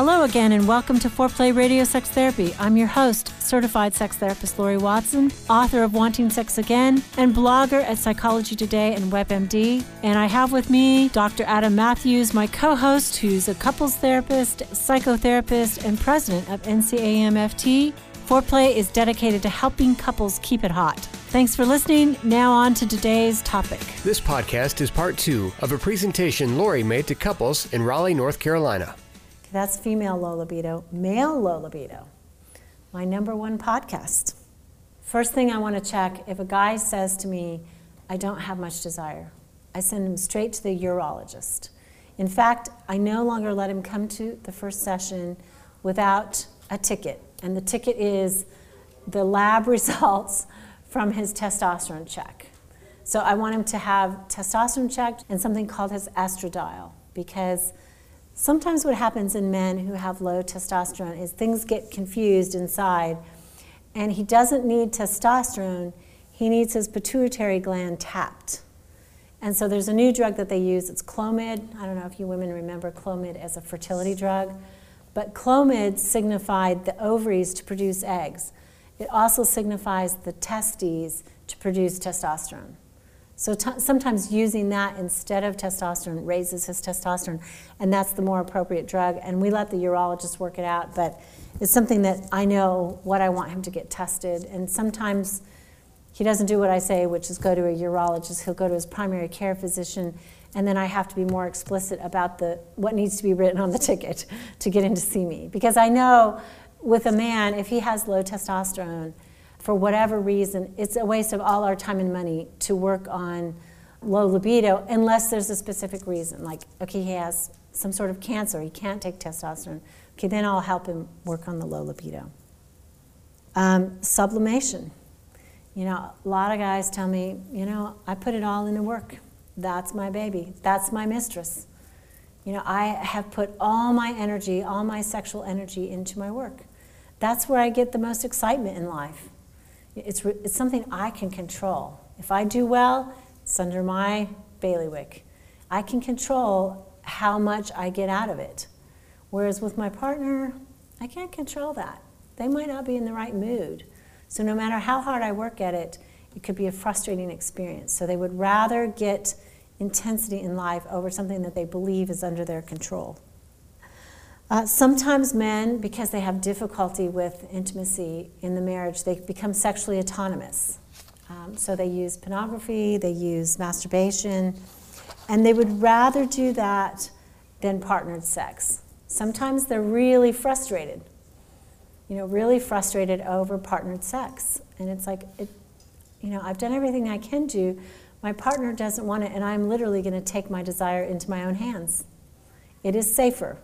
Hello again and welcome to Foreplay Radio Sex Therapy. I'm your host, certified sex therapist Lori Watson, author of Wanting Sex Again, and blogger at Psychology Today and WebMD. And I have with me Dr. Adam Matthews, my co-host, who's a couples therapist, psychotherapist, and president of NCAMFT. Foreplay is dedicated to helping couples keep it hot. Thanks for listening. Now on to today's topic. This podcast is part 2 of a presentation Lori made to couples in Raleigh, North Carolina. That's female low libido. Male low libido, my number one podcast. First thing I want to check, if a guy says to me, I don't have much desire, I send him straight to the urologist. In fact, I no longer let him come to the first session without a ticket. And the ticket is the lab results from his testosterone check. So I want him to have testosterone checked and something called his estradiol, because sometimes what happens in men who have low testosterone is things get confused inside, and he doesn't need testosterone, he needs his pituitary gland tapped. And so there's a new drug that they use, it's Clomid. I don't know if you women remember Clomid as a fertility drug, but Clomid signified the ovaries to produce eggs. It also signifies the testes to produce testosterone. So sometimes using that instead of testosterone raises his testosterone, and that's the more appropriate drug. And we let the urologist work it out, but it's something that I know what I want him to get tested. And sometimes he doesn't do what I say, which is go to a urologist. He'll go to his primary care physician, and then I have to be more explicit about what needs to be written on the ticket to get in to see me. Because I know with a man, if he has low testosterone, for whatever reason, it's a waste of all our time and money to work on low libido unless there's a specific reason. Like, okay, he has some sort of cancer, he can't take testosterone. Okay, then I'll help him work on the low libido. Sublimation. You know, a lot of guys tell me, you know, I put it all into work. That's my baby. That's my mistress. You know, I have put all my energy, all my sexual energy into my work. That's where I get the most excitement in life. It's something I can control. If I do well, it's under my bailiwick. I can control how much I get out of it. Whereas with my partner, I can't control that. They might not be in the right mood. So no matter how hard I work at it, it could be a frustrating experience. So they would rather get intensity in life over something that they believe is under their control. Sometimes men, because they have difficulty with intimacy in the marriage, they become sexually autonomous. So they use pornography, they use masturbation, and they would rather do that than partnered sex. Sometimes they're really frustrated, really frustrated over partnered sex. And it's like, I've done everything I can do. My partner doesn't want it, and I'm literally going to take my desire into my own hands. It is safer.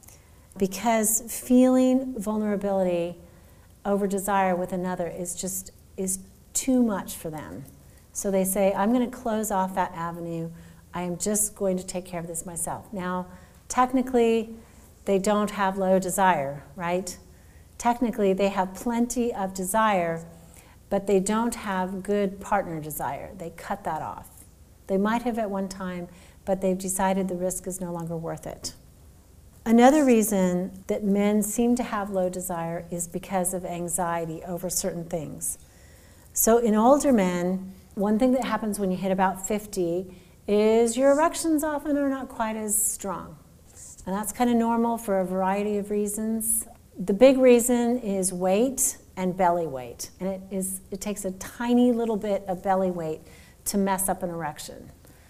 Because feeling vulnerability over desire with another is too much for them. So they say, I'm going to close off that avenue. I am just going to take care of this myself. Now, technically, they don't have low desire, right? Technically, they have plenty of desire, but they don't have good partner desire. They cut that off. They might have at one time, but they've decided the risk is no longer worth it. Another reason that men seem to have low desire is because of anxiety over certain things. So in older men, one thing that happens when you hit about 50 is your erections often are not quite as strong. And that's kind of normal for a variety of reasons. The big reason is weight and belly weight. And it takes a tiny little bit of belly weight to mess up an erection.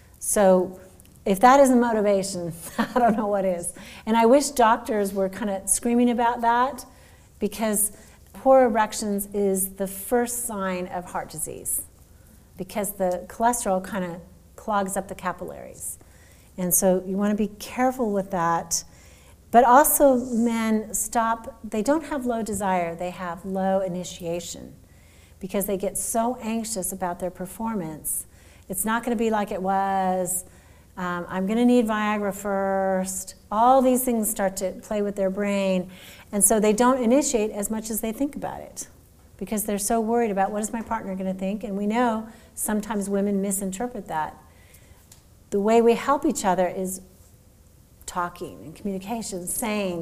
So if that isn't motivation, I don't know what is. And I wish doctors were kind of screaming about that, because poor erections is the first sign of heart disease, because the cholesterol kind of clogs up the capillaries. And so you want to be careful with that. But also men they don't have low desire, they have low initiation, because they get so anxious about their performance. It's not going to be like it was. I'm going to need Viagra first. All these things start to play with their brain, and so they don't initiate as much as they think about it, because they're so worried about what is my partner going to think, and we know sometimes women misinterpret that. The way we help each other is talking and communication, saying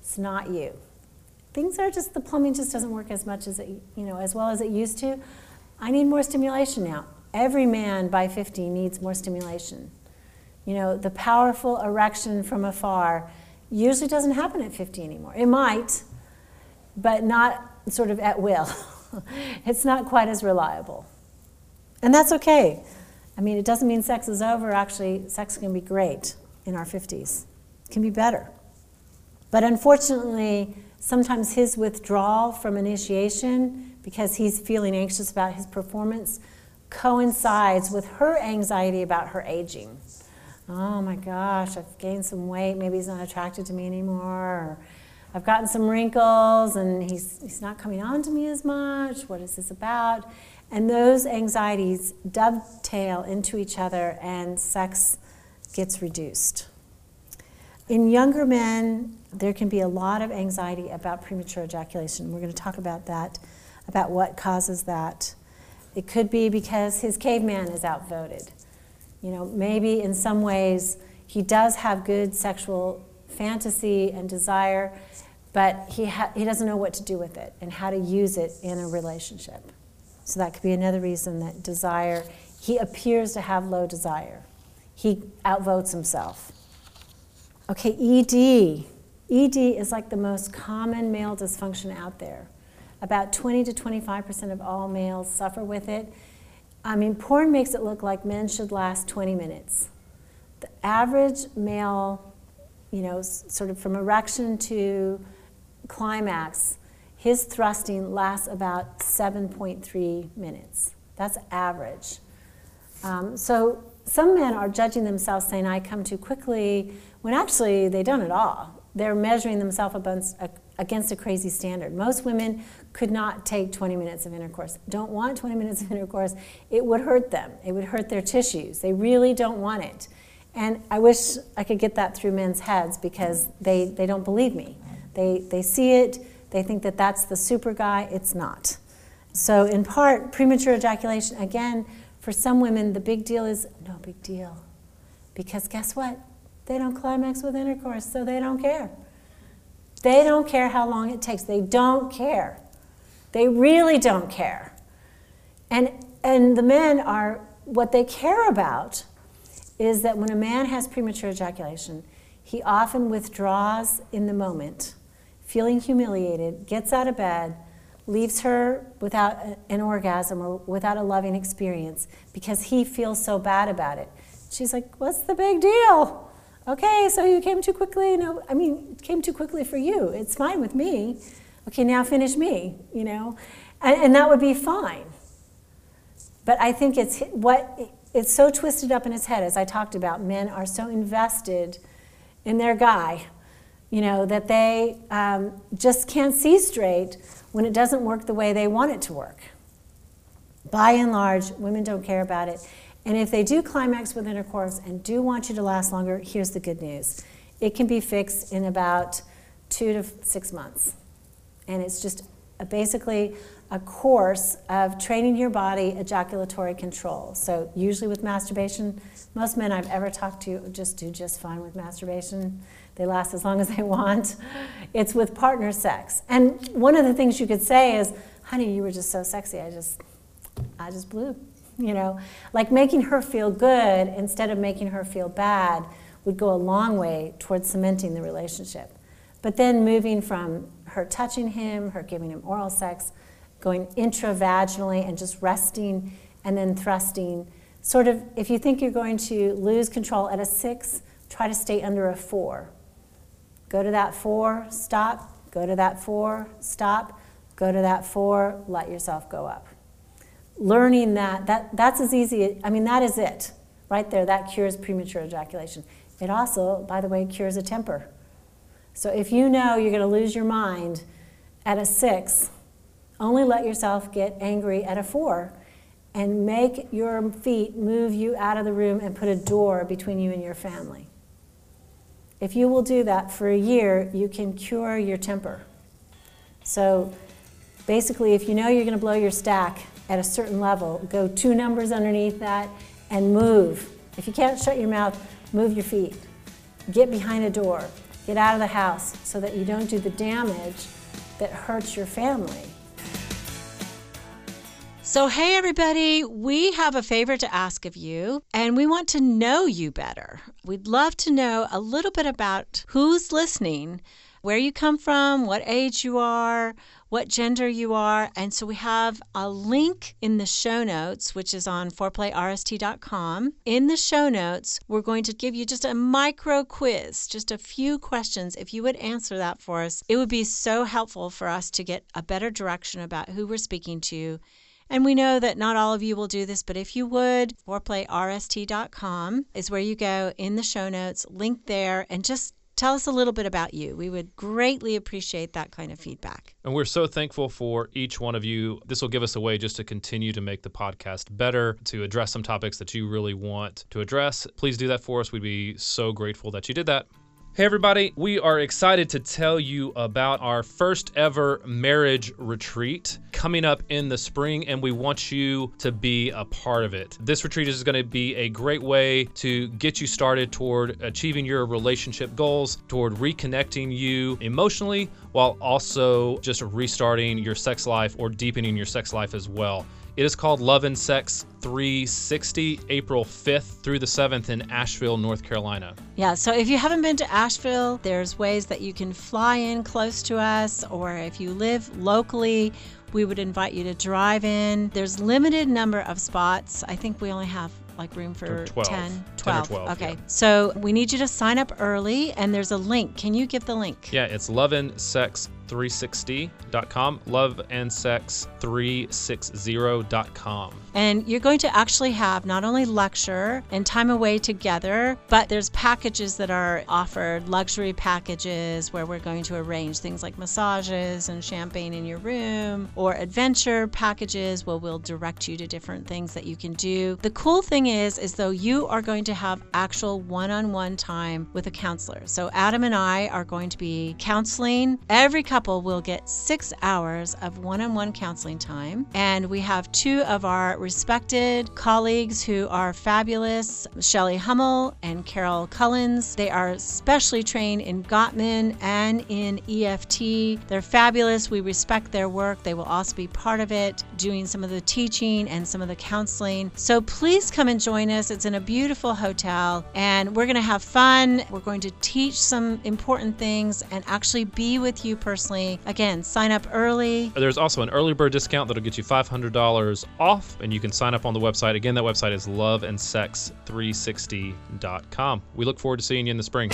It's not you. Things are just, the plumbing just doesn't work as much as it, as well as it used to. I need more stimulation now. Every man by 50 needs more stimulation. The powerful erection from afar usually doesn't happen at 50 anymore. It might, but not sort of at will. It's not quite as reliable. And that's okay. It doesn't mean sex is over. Actually, sex can be great in our 50s. It can be better. But unfortunately, sometimes his withdrawal from initiation, because he's feeling anxious about his performance, coincides with her anxiety about her aging. Oh my gosh, I've gained some weight, maybe he's not attracted to me anymore, or I've gotten some wrinkles and he's not coming on to me as much, what is this about? And those anxieties dovetail into each other and sex gets reduced. In younger men, there can be a lot of anxiety about premature ejaculation. We're going to talk about that, about what causes that. It could be because his caveman is outvoted. Maybe in some ways he does have good sexual fantasy and desire, but he doesn't know what to do with it and how to use it in a relationship. So that could be another reason that desire, he appears to have low desire. He outvotes himself. Okay, ED. ED is like the most common male dysfunction out there. About 20 to 25% of all males suffer with it. Porn makes it look like men should last 20 minutes. The average male, sort of from erection to climax, his thrusting lasts about 7.3 minutes. That's average. So some men are judging themselves saying, I come too quickly, when actually they don't at all. They're measuring themselves against a crazy standard. Most women could not take 20 minutes of intercourse, don't want 20 minutes of intercourse. It would hurt them. It would hurt their tissues. They really don't want it. And I wish I could get that through men's heads because they don't believe me. They see it, they think that that's the super guy. It's not. So in part, premature ejaculation, again, for some women, the big deal is no big deal. Because guess what? They don't climax with intercourse, so they don't care. They don't care how long it takes. They don't care. They really don't care. And the men are, what they care about is that when a man has premature ejaculation, he often withdraws in the moment, feeling humiliated, gets out of bed, leaves her without an orgasm or without a loving experience because he feels so bad about it. She's like, what's the big deal? Okay, so you came too quickly. No, it came too quickly for you. It's fine with me. Okay, now finish me, And that would be fine. But I think it's so twisted up in his head, as I talked about. Men are so invested in their guy, that they just can't see straight when it doesn't work the way they want it to work. By and large, women don't care about it. And if they do climax with intercourse and do want you to last longer, here's the good news. It can be fixed in about 2 to 6 months. And it's just basically a course of training your body ejaculatory control. So usually with masturbation, most men I've ever talked to just do just fine with masturbation. They last as long as they want. It's with partner sex. And one of the things you could say is, honey, you were just so sexy, I just blew. Like making her feel good instead of making her feel bad would go a long way towards cementing the relationship. But then moving from her touching him, her giving him oral sex, going intravaginally and just resting and then thrusting, sort of, if you think you're going to lose control at a 6, try to stay under a 4. Go to that 4, stop, go to that 4, stop, go to that 4, let yourself go up. Learning that's as easy, that is it. Right there, that cures premature ejaculation. It also, by the way, cures a temper. So if you know you're going to lose your mind at a 6, only let yourself get angry at a 4 and make your feet move you out of the room and put a door between you and your family. If you will do that for a year, you can cure your temper. So basically, if you know you're going to blow your stack at a certain level, go 2 numbers underneath that and move. If you can't shut your mouth, move your feet. Get behind a door. Get out of the house so that you don't do the damage that hurts your family. So, hey everybody, we have a favor to ask of you, and we want to know you better. We'd love to know a little bit about who's listening, where you come from, what age you are, what gender you are. And so we have a link in the show notes, which is on foreplayrst.com. In the show notes, we're going to give you just a micro quiz, just a few questions. If you would answer that for us, it would be so helpful for us to get a better direction about who we're speaking to. And we know that not all of you will do this, but if you would, foreplayrst.com is where you go in the show notes, link there, and just tell us a little bit about you. We would greatly appreciate that kind of feedback. And we're so thankful for each one of you. This will give us a way just to continue to make the podcast better, to address some topics that you really want to address. Please do that for us. We'd be so grateful that you did that. Hey everybody, we are excited to tell you about our first ever marriage retreat coming up in the spring, and we want you to be a part of it. This retreat is going to be a great way to get you started toward achieving your relationship goals, toward reconnecting you emotionally, while also just restarting your sex life or deepening your sex life as well. It is called Love and Sex 360, April 5th through the 7th in Asheville, North Carolina. Yeah, so if you haven't been to Asheville, there's ways that you can fly in close to us, or if you live locally, we would invite you to drive in. There's limited number of spots. I think we only have room for 12. 10, 12. 10 or 12. Okay, yeah. So we need you to sign up early, and there's a link. Can you give the link? Yeah, it's loveandsex360.com, loveandsex360.com. And you're going to actually have not only lecture and time away together, but there's packages that are offered, luxury packages where we're going to arrange things like massages and champagne in your room, or adventure packages where we'll direct you to different things that you can do. The cool thing is though you are going to have actual one-on-one time with a counselor. So Adam and I are going to be counseling. Every couple will get 6 hours of one-on-one counseling time. And we have two of our respected colleagues who are fabulous, Shelley Hummel and Carol Cullens. They are specially trained in Gottman and in EFT. They're fabulous. We respect their work. They will also be part of it, doing some of the teaching and some of the counseling. So please come and join us. It's in a beautiful hotel, and we're going to have fun. We're going to teach some important things and actually be with you personally. Again, sign up early. There's also an early bird discount that'll get you $500 off, and you can sign up on the website. Again, that website is loveandsex360.com. We look forward to seeing you in the spring.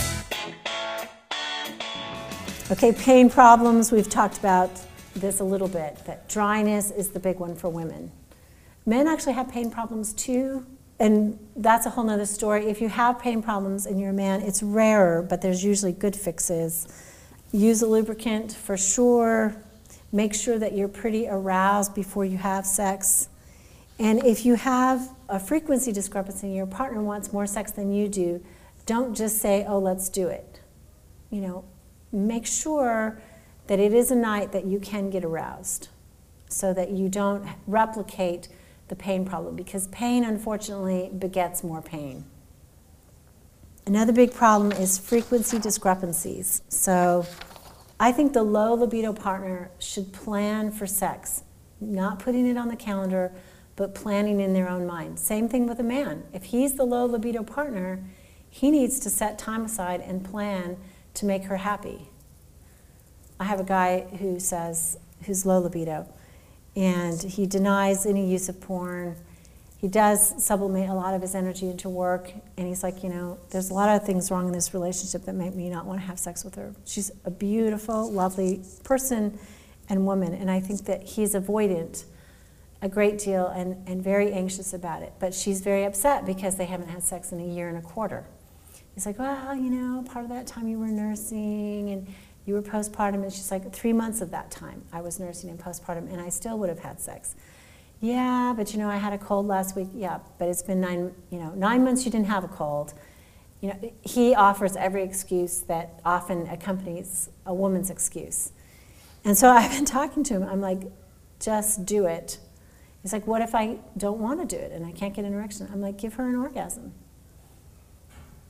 Okay, pain problems. We've talked about this a little bit, that dryness is the big one for women. Men actually have pain problems too, and that's a whole nother story. If you have pain problems and you're a man, it's rarer, but there's usually good fixes. Use a lubricant for sure. Make sure that you're pretty aroused before you have sex. And if you have a frequency discrepancy and your partner wants more sex than you do, don't just say, oh, let's do it. You know, make sure that it is a night that you can get aroused so that you don't replicate the pain problem, because pain, unfortunately, begets more pain. Another big problem is frequency discrepancies. So I think the low libido partner should plan for sex, not putting it on the calendar, but planning in their own mind. Same thing with a man. If he's the low libido partner, he needs to set time aside and plan to make her happy. I have a guy who's low libido, and he denies any use of porn. He does sublimate a lot of his energy into work, and he's like, you know, there's a lot of things wrong in this relationship that make me not want to have sex with her. She's a beautiful, lovely person and woman, and I think that he's avoidant a great deal and very anxious about it. But she's very upset because they haven't had sex in a year and a quarter. He's like, well, you know, part of that time you were nursing and you were postpartum, and she's like, 3 months of that time I was nursing and postpartum, and I still would have had sex. Yeah, but you know, I had a cold last week. Yeah, but it's been 9 months you didn't have a cold. You know, he offers every excuse that often accompanies a woman's excuse. And so I've been talking to him. I'm like, just do it. He's like, what if I don't want to do it and I can't get an erection? I'm like, give her an orgasm.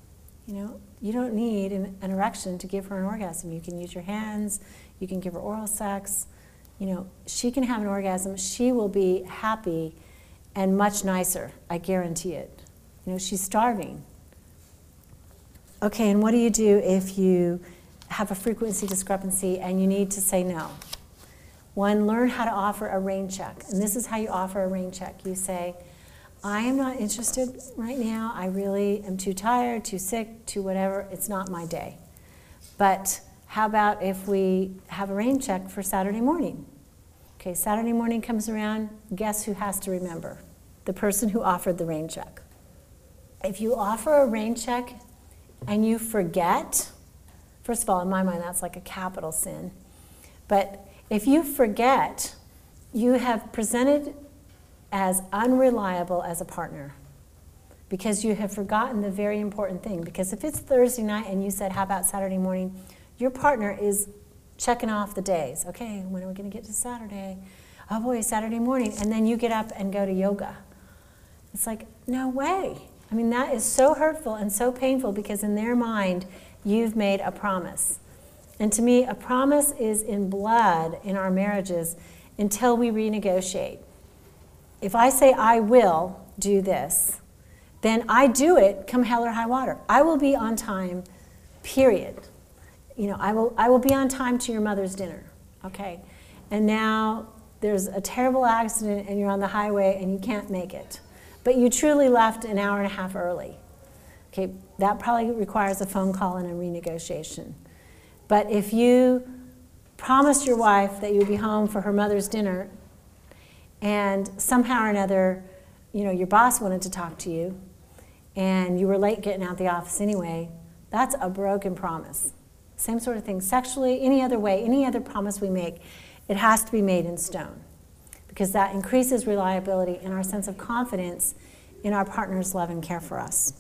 You don't need an erection to give her an orgasm. You can use your hands, you can give her oral sex. She can have an orgasm. She will be happy and much nicer, I guarantee it. She's starving. Okay, and what do you do if you have a frequency discrepancy and you need to say no? One, learn how to offer a rain check. And this is how you offer a rain check. You say, I am not interested right now. I really am too tired, too sick, too whatever. It's not my day. But how about if we have a rain check for Saturday morning? Okay, Saturday morning comes around, guess who has to remember? The person who offered the rain check. If you offer a rain check and you forget, first of all, in my mind, that's like a capital sin. But if you forget, you have presented as unreliable as a partner because you have forgotten the very important thing. Because if it's Thursday night and you said, how about Saturday morning, your partner is checking off the days. Okay, when are we going to get to Saturday? Oh boy, Saturday morning. And then you get up and go to yoga. It's like, no way. I mean, that is so hurtful and so painful because in their mind, you've made a promise. And to me, a promise is in blood in our marriages until we renegotiate. If I say I will do this, then I do it come hell or high water. I will be on time, period. I will be on time to your mother's dinner, okay? And now there's a terrible accident and you're on the highway and you can't make it. But you truly left an hour and a half early. Okay, that probably requires a phone call and a renegotiation. But if you promised your wife that you would be home for her mother's dinner and somehow or another, your boss wanted to talk to you and you were late getting out the office anyway, that's a broken promise. Same sort of thing. Sexually, any other way, any other promise we make, it has to be made in stone because that increases reliability and our sense of confidence in our partner's love and care for us.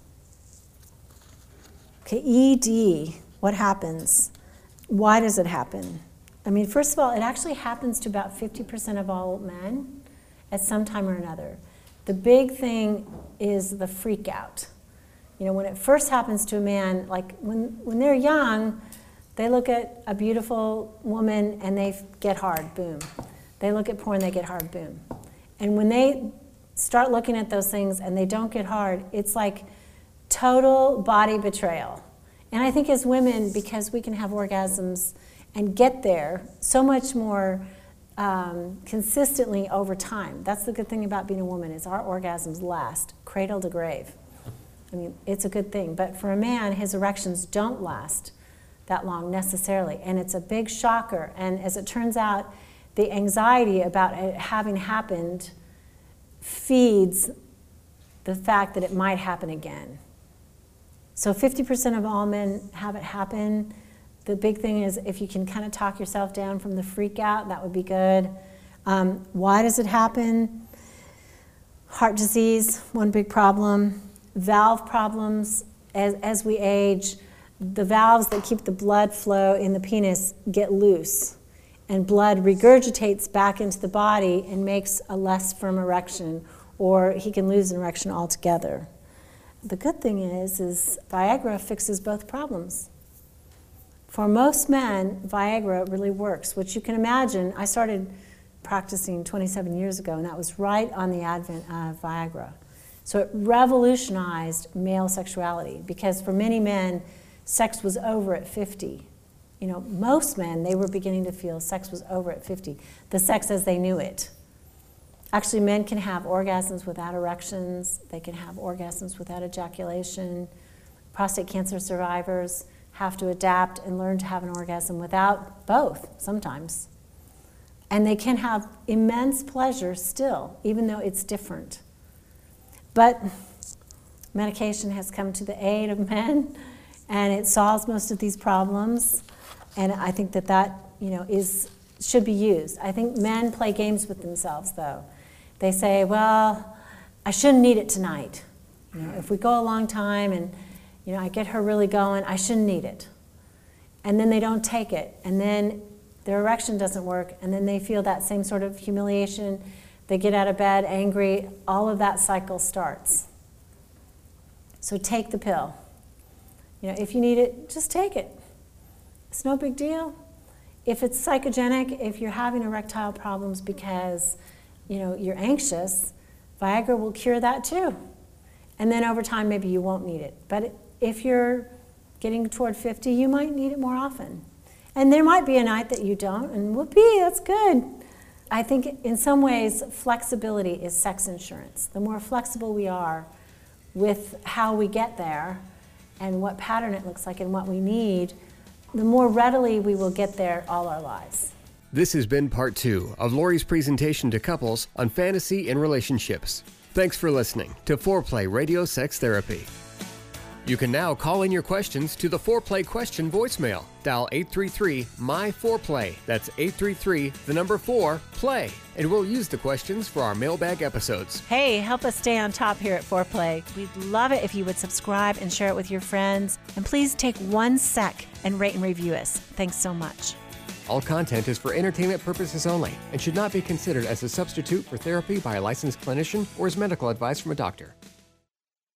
Okay, ED, what happens? Why does it happen? I mean, first of all, it actually happens to about 50% of all men at some time or another. The big thing is the freak out. When it first happens to a man, like when they're young, they look at a beautiful woman and they get hard, boom. They look at porn, they get hard, boom. And when they start looking at those things and they don't get hard, it's like total body betrayal. And I think as women, because we can have orgasms and get there so much more consistently over time. That's the good thing about being a woman is our orgasms last, cradle to grave. I mean, it's a good thing. But for a man, his erections don't last that long necessarily. And it's a big shocker. And as it turns out, the anxiety about it having happened feeds the fact that it might happen again. So 50% of all men have it happen. The big thing is if you can kind of talk yourself down from the freak out, that would be good. Why does it happen? Heart disease, one big problem. Valve problems. As we age, the valves that keep the blood flow in the penis get loose. And blood regurgitates back into the body and makes a less firm erection, or he can lose an erection altogether. The good thing is Viagra fixes both problems. For most men, Viagra really works, which you can imagine. I started practicing 27 years ago, and that was right on the advent of Viagra. So it revolutionized male sexuality, because for many men, sex was over at 50. Most men, they were beginning to feel sex was over at 50, the sex as they knew it. Actually, men can have orgasms without erections. They can have orgasms without ejaculation. Prostate cancer survivors have to adapt and learn to have an orgasm without both sometimes. And they can have immense pleasure still, even though it's different. But medication has come to the aid of men, and it solves most of these problems. And I think that should be used. I think men play games with themselves, though. They say, well, I shouldn't need it tonight. If we go a long time and I get her really going, I shouldn't need it. And then they don't take it. And then their erection doesn't work. And then they feel that same sort of humiliation. They get out of bed angry. All of that cycle starts. So take the pill. If you need it, just take it. It's no big deal. If it's psychogenic, if you're having erectile problems because, you're anxious, Viagra will cure that too. And then over time, maybe you won't need it. But if you're getting toward 50, you might need it more often. And there might be a night that you don't, and whoopee, that's good. I think in some ways, flexibility is sex insurance. The more flexible we are with how we get there and what pattern it looks like and what we need, the more readily we will get there all our lives. This has been part 2 of Lori's presentation to couples on fantasy and relationships. Thanks for listening to Foreplay Radio Sex Therapy. You can now call in your questions to the Foreplay question voicemail. Dial 833-MY-4PLAY. That's 833-4-PLAY. And we'll use the questions for our mailbag episodes. Hey, help us stay on top here at Foreplay. We'd love it if you would subscribe and share it with your friends. And please take 1 sec and rate and review us. Thanks so much. All content is for entertainment purposes only and should not be considered as a substitute for therapy by a licensed clinician or as medical advice from a doctor.